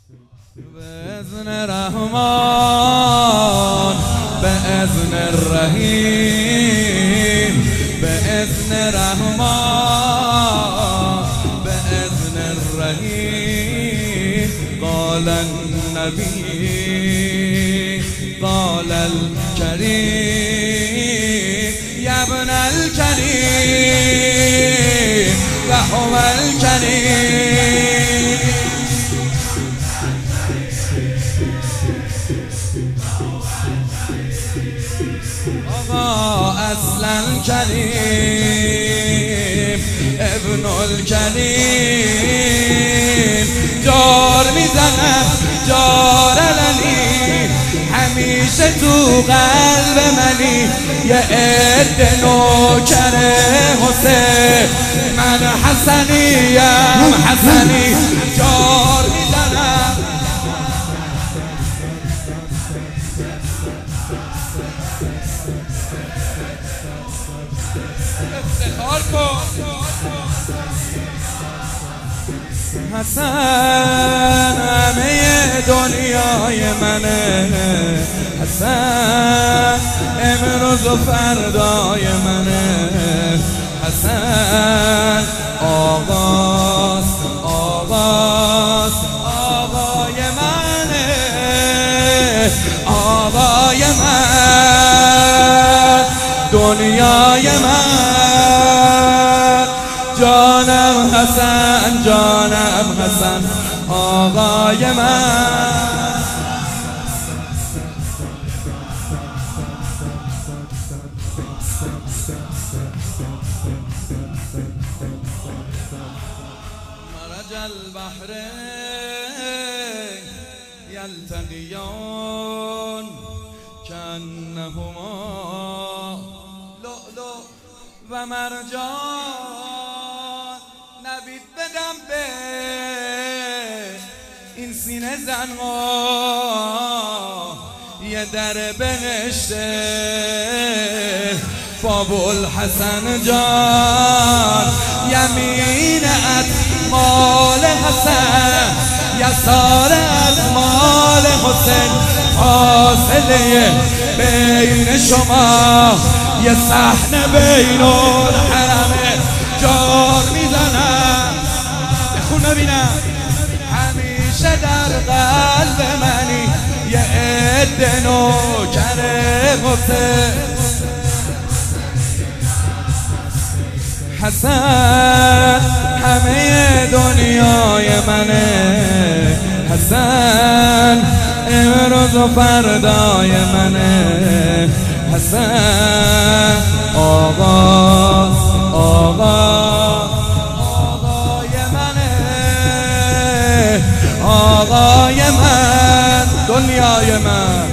بإذن الرحمن بإذن الرحيم بإذن الرحمن بإذن الرحيم قال النبي قال الكريم يا ابن الكريم وهو الكريم اصل الكريم ابن الكریم جار میزنم جار لنی همیشه تو قلب منی یه عده نوکر حسین من حسنیم حسنی جار میزنم افتخار کن حسن همه دنیای منه حسن امروز و فردای منه حسن آغاز آقای منه آقای من دنیای من جانم حسن جانم حسن آقای من مرج البحرین یلتقیان کأنهما لؤلؤ و مرجان نبید بدم به این سینه زنها یه در بهشته بابوالحسن جان یمینت مال حسن یسارت مال حسین فاصله بین شما یه صحنه بین الحرمه جار میزنم بخون ببینم همیشه در قلب منی یه عده نوکر حسین حسن همه دنیای منه حسن امروز و فردای منه حسن آقای منه آقای من دنیای من